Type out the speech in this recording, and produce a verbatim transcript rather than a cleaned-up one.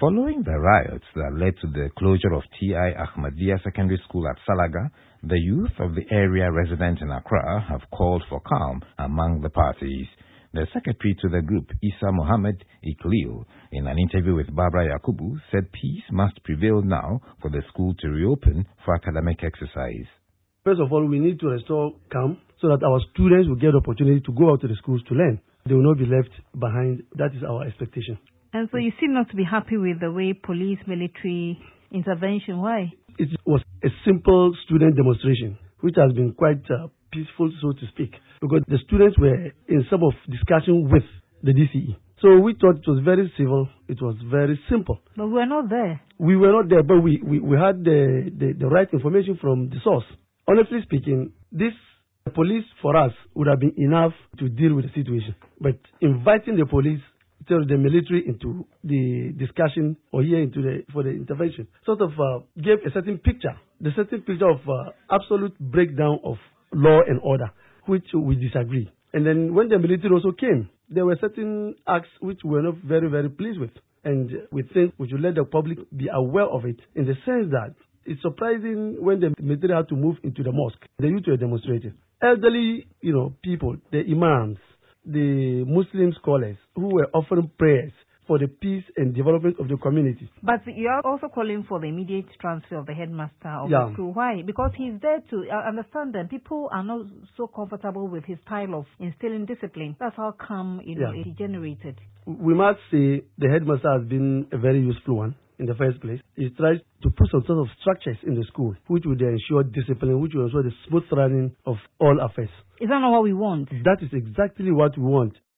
Following the riots that led to the closure of T I Ahmadiyya Secondary School at Salaga, the youth of the area resident in Accra have called for calm among the parties. The secretary to the group, Isa Mohammed Iklil, in an interview with Barbara Yakubu, said peace must prevail now for the school to reopen for academic exercise. First of all, we need to restore calm so that our students will get the opportunity to go out to the schools to learn. They will not be left behind. That is our expectation. And so you seem not to be happy with the way police military intervention. Why? It was a simple student demonstration, which has been quite uh, peaceful, so to speak, because the students were in some of discussion with the D C E. So we thought it was very civil, it was very simple. But we were not there. We were not there, but we, we, we had the, the, the right information from the source. Honestly speaking, this police for us would have been enough to deal with the situation. But inviting the police, the military into the discussion or here into the for the intervention sort of uh, gave a certain picture, the certain picture of uh, absolute breakdown of law and order, which we disagree. And then when the military also came, there were certain acts which we were not very, very pleased with. And we think we should let the public be aware of it in the sense that it's surprising when the military had to move into the mosque. The youth were demonstrating. Elderly, you know, people, the imams, the Muslim scholars who were offering prayers for the peace and development of the community. But you are also calling for the immediate transfer of the headmaster of yeah. the school. Why? Because he's there to uh, understand that people are not so comfortable with his style of instilling discipline. That's how come you know, yeah. it generated. We must say the headmaster has been a very useful one in the first place. He tries to put some sort of structures in the school which would ensure discipline, which will ensure the smooth running of all affairs. Is that not what we want? That is exactly what we want.